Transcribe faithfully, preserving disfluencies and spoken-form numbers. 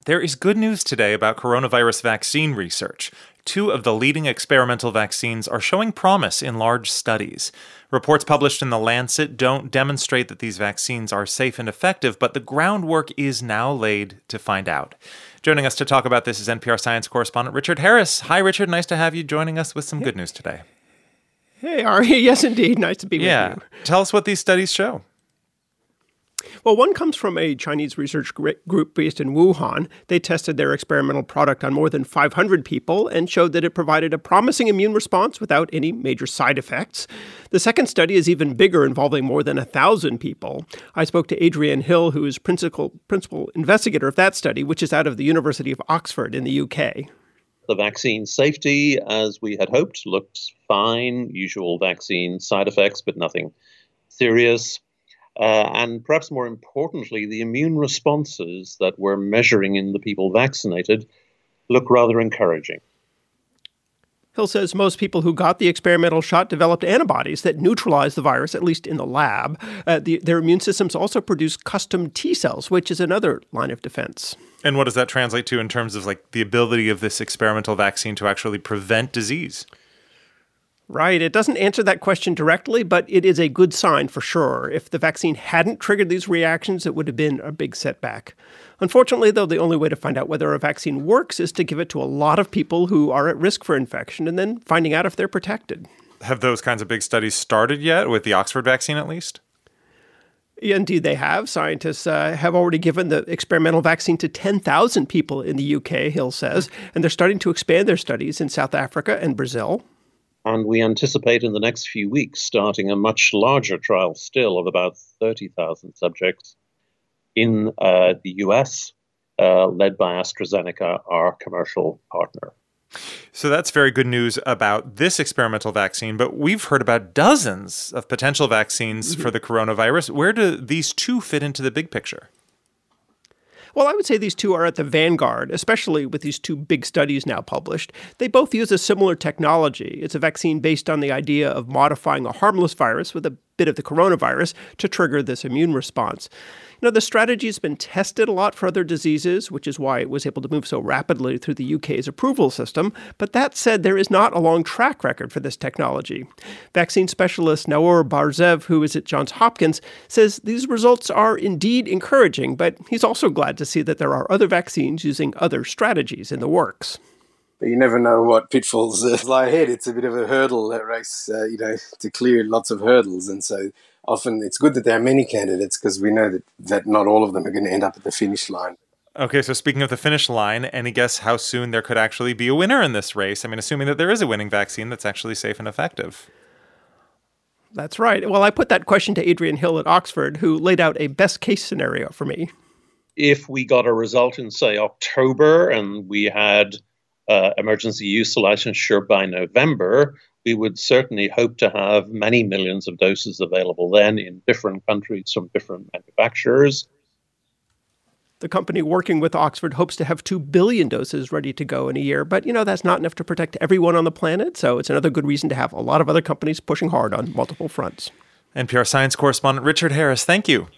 There is good news today about coronavirus vaccine research. Two of the leading experimental vaccines are showing promise in large studies. Reports published in The Lancet don't demonstrate that these vaccines are safe and effective, but the groundwork is now laid to find out. Joining us to talk about this is N P R science correspondent Richard Harris. Hi, Richard. Nice to have you joining us with some good news today. Hey, Ari. Yes, indeed. Nice to be yeah. with you. Tell us what these studies show. Well, one comes from a Chinese research group based in Wuhan. They tested their experimental product on more than five hundred people and showed that it provided a promising immune response without any major side effects. The second study is even bigger, involving more than one thousand people. I spoke to Adrienne Hill, who is principal, principal investigator of that study, which is out of the University of Oxford in the U K. The vaccine safety, as we had hoped, looked fine. Usual vaccine side effects, but nothing serious. Uh, and perhaps more importantly, the immune responses that we're measuring in the people vaccinated look rather encouraging. Hill says most people who got the experimental shot developed antibodies that neutralize the virus, at least in the lab. Uh, the, their immune systems also produce custom T cells, which is another line of defense. And what does that translate to in terms of like the ability of this experimental vaccine to actually prevent disease? Right. It doesn't answer that question directly, but it is a good sign for sure. If the vaccine hadn't triggered these reactions, it would have been a big setback. Unfortunately, though, the only way to find out whether a vaccine works is to give it to a lot of people who are at risk for infection and then finding out if they're protected. Have those kinds of big studies started yet, with the Oxford vaccine at least? Yeah, indeed, they have. Scientists uh, have already given the experimental vaccine to ten thousand people in the U K, Hill says, and they're starting to expand their studies in South Africa and Brazil. And we anticipate in the next few weeks starting a much larger trial still of about thirty thousand subjects in uh, the U S, uh, led by AstraZeneca, our commercial partner. So that's very good news about this experimental vaccine, but we've heard about dozens of potential vaccines mm-hmm. for the coronavirus. Where do these two fit into the big picture? Well, I would say these two are at the vanguard, especially with these two big studies now published. They both use a similar technology. It's a vaccine based on the idea of modifying a harmless virus with a bit of the coronavirus to trigger this immune response. You know, the strategy has been tested a lot for other diseases, which is why it was able to move so rapidly through the U K's approval system. But that said, there is not a long track record for this technology. Vaccine specialist Naor Barzev, who is at Johns Hopkins, says these results are indeed encouraging, but he's also glad to see that there are other vaccines using other strategies in the works. But you never know what pitfalls uh, lie ahead. It's a bit of a hurdle that race, uh, you know, to clear lots of hurdles. And so often it's good that there are many candidates because we know that, that not all of them are going to end up at the finish line. Okay, so speaking of the finish line, any guess how soon there could actually be a winner in this race? I mean, assuming that there is a winning vaccine that's actually safe and effective. That's right. Well, I put that question to Adrienne Hill at Oxford, who laid out a best-case scenario for me. If we got a result in, say, October and we had Uh, emergency use licensure by November, we would certainly hope to have many millions of doses available then in different countries from different manufacturers. The company working with Oxford hopes to have two billion doses ready to go in a year. But, you know, that's not enough to protect everyone on the planet. So it's another good reason to have a lot of other companies pushing hard on multiple fronts. N P R science correspondent Richard Harris, thank you.